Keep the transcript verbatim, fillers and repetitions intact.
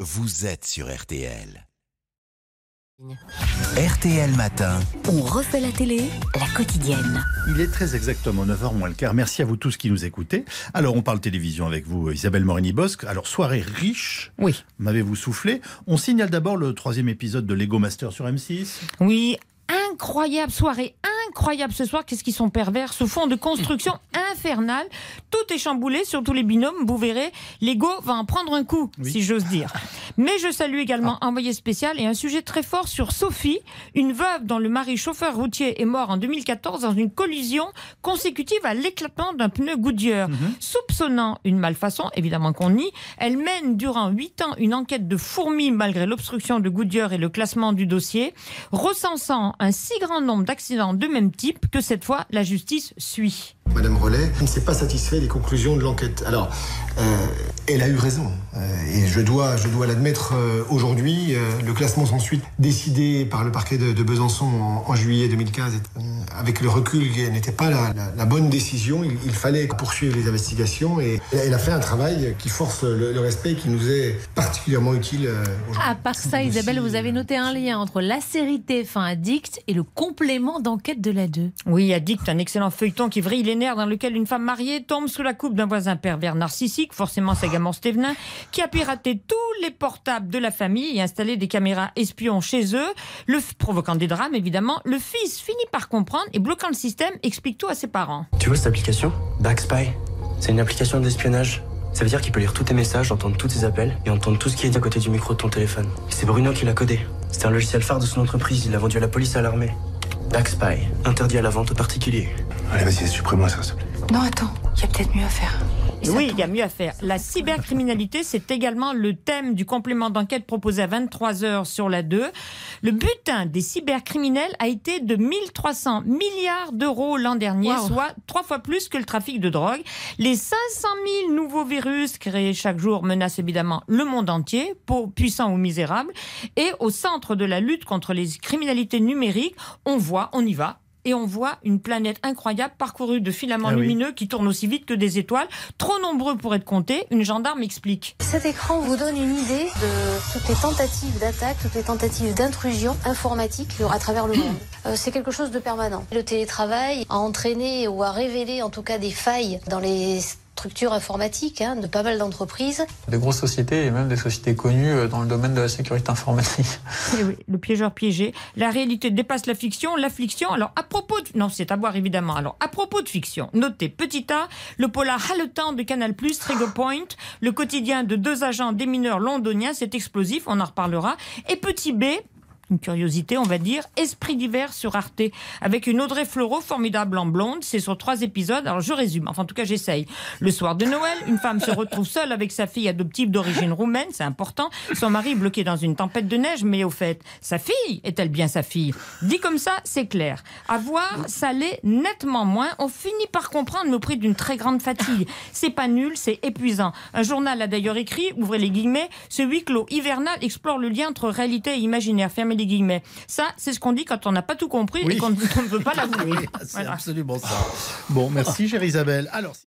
vous êtes sur R T L. R T L Matin. On refait la télé, la quotidienne. Il est très exactement neuf heures moins le quart. Merci à vous tous qui nous écoutez. Alors, on parle télévision avec vous, Isabelle Morini-Bosc. Alors, soirée riche. Oui. M'avez-vous soufflé? On signale d'abord le troisième épisode de Lego Master sur M six. Oui, incroyable soirée, incroyable ce soir. Qu'est-ce qu'ils sont pervers, ce fond de construction infernal. Tout est chamboulé, surtout les binômes. Vous verrez, Lego va en prendre un coup, oui. si j'ose dire. Mais je salue également ah. envoyé spécial et un sujet très fort sur Sophie, une veuve dont le mari chauffeur routier est mort en deux mille quatorze dans une collision consécutive à l'éclatement d'un pneu Goodyear. Mm-hmm. Soupçonnant une malfaçon, évidemment qu'on nie, elle mène durant huit ans une enquête de fourmi malgré l'obstruction de Goodyear et le classement du dossier, recensant un si grand nombre d'accidents de même type que cette fois la justice suit. Madame Rollet ne s'est pas satisfaite des conclusions de l'enquête. Alors, euh, elle a eu raison. Euh, et je dois, je dois l'admettre euh, aujourd'hui. Euh, le classement sans suite décidé par le parquet de, de Besançon en, en juillet deux mille quinze, euh, avec le recul, n'était pas la, la, la bonne décision. Il, il fallait poursuivre les investigations. Et elle a fait un travail qui force le, le respect et qui nous est particulièrement utile euh, aujourd'hui. À part ça, Isabelle, vous avez noté un lien entre la série T F un Addict et le complément d'enquête de la deux. Oui, Addict, un excellent feuilleton qui vrille les nerfs, dans lequel une femme mariée tombe sous la coupe d'un voisin pervers narcissique, forcément Sagamore Stevenin, qui a piraté tous les portables de la famille et installé des caméras espions chez eux, le f... provoquant des drames évidemment. Le fils finit par comprendre et bloquant le système, explique tout à ses parents. Tu vois cette application Backspy, c'est une application d'espionnage. Ça veut dire qu'il peut lire tous tes messages, entendre tous tes appels et entendre tout ce qui est à côté du micro de ton téléphone. C'est Bruno qui l'a codé. C'est un logiciel phare de son entreprise, il l'a vendu à la police et à l'armée. Backspy, interdit à la vente aux particuliers. Allez, vas-y, supprime-moi ça, s'il te plaît. Non, attends, il y a peut-être mieux à faire. Oui, il y a mieux à faire. La cybercriminalité, c'est également le thème du complément d'enquête proposé à vingt-trois heures sur la deux. Le butin des cybercriminels a été de mille trois cents milliards d'euros l'an dernier, wow. soit trois fois plus que le trafic de drogue. Les cinq cent mille nouveaux virus créés chaque jour menacent évidemment le monde entier, puissants ou misérables. Et au centre de la lutte contre les criminalités numériques, on voit, on y va, et on voit une planète incroyable parcourue de filaments ah lumineux oui. qui tournent aussi vite que des étoiles. Trop nombreux pour être comptés, une gendarme explique. Cet écran vous donne une idée de toutes les tentatives d'attaque, toutes les tentatives d'intrusion informatique à travers le monde. Euh, c'est quelque chose de permanent. Le télétravail a entraîné ou a révélé en tout cas des failles dans les structures informatiques hein, de pas mal d'entreprises. Des grosses sociétés et même des sociétés connues dans le domaine de la sécurité informatique. Et oui, le piégeur piégé. La réalité dépasse la fiction, la fiction. Alors à propos de... Non, c'est à voir évidemment. Alors à propos de fiction, notez petit A, le polar haletant de Canal+, Trigger Point, le quotidien de deux agents démineurs londoniens, c'est explosif, on en reparlera. Et petit B, une curiosité, on va dire, Esprit d'hiver sur Arte, avec une Audrey Fleurot formidable en blonde. C'est sur trois épisodes. Alors je résume, enfin en tout cas j'essaye. Le soir de Noël, une femme se retrouve seule avec sa fille adoptive d'origine roumaine, c'est important. Son mari bloqué dans une tempête de neige, mais au fait, sa fille est-elle bien sa fille? Dit comme ça, c'est clair. À voir, ça l'est nettement moins. On finit par comprendre, mais au prix d'une très grande fatigue. C'est pas nul, c'est épuisant. Un journal a d'ailleurs écrit, ouvrez les guillemets, ce huis clos hivernal explore le lien entre réalité et imaginaire. Fermez les guillemets. Ça, c'est ce qu'on dit quand on n'a pas tout compris oui. et qu'on ne veut pas l'avouer. Oui, c'est voilà. absolument ça. Bon, merci chère Isabelle. Alors...